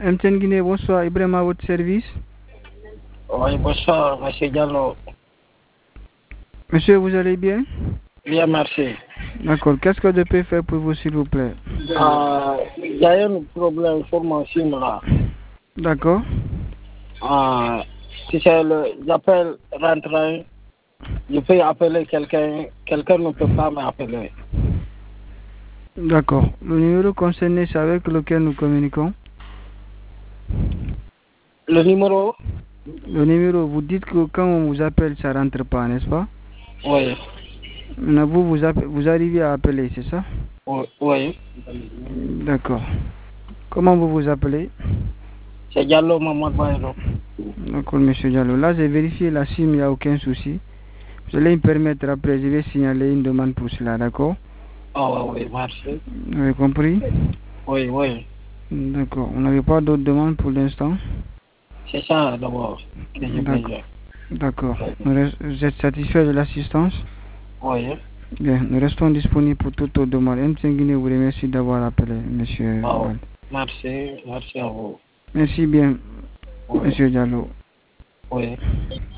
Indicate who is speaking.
Speaker 1: MTN Guinée, bonsoir. Ibrahim à votre service.
Speaker 2: Oui, bonsoir, monsieur Diallo.
Speaker 1: Monsieur, vous allez bien?
Speaker 2: Bien, merci.
Speaker 1: D'accord. Qu'est-ce que je peux faire pour vous, s'il vous plaît?
Speaker 2: Il y a un problème de formation là.
Speaker 1: D'accord.
Speaker 2: Si c'est j'appelle rentrant, je peux appeler quelqu'un ne peut pas m'appeler.
Speaker 1: D'accord. Le numéro concerné, c'est avec lequel nous communiquons?
Speaker 2: Le numéro?
Speaker 1: Le numéro, vous dites que quand on vous appelle, ça ne rentre pas, n'est-ce pas?
Speaker 2: Oui.
Speaker 1: Maintenant, vous arrivez à appeler, c'est ça?
Speaker 2: Oui.
Speaker 1: D'accord. Comment vous vous appelez?
Speaker 2: C'est Diallo Mamadou Bayro.
Speaker 1: D'accord, monsieur Diallo. Là, j'ai vérifié la SIM, il n'y a aucun souci. Vous allez me permettre après, je vais signaler une demande pour cela, d'accord?
Speaker 2: Oui, merci.
Speaker 1: Vous avez compris?
Speaker 2: Oui.
Speaker 1: D'accord. On n'avait pas d'autres demandes pour l'instant?
Speaker 2: C'est ça d'abord que j'ai besoin.
Speaker 1: D'accord. Vous êtes satisfait de l'assistance?
Speaker 2: Oui.
Speaker 1: Bien, nous restons disponibles pour toute autre demande. MTN Guinée vous remercie d'avoir appelé, monsieur.
Speaker 2: Merci à vous.
Speaker 1: Merci bien,
Speaker 2: Oui.
Speaker 1: monsieur Diallo.
Speaker 2: Oui.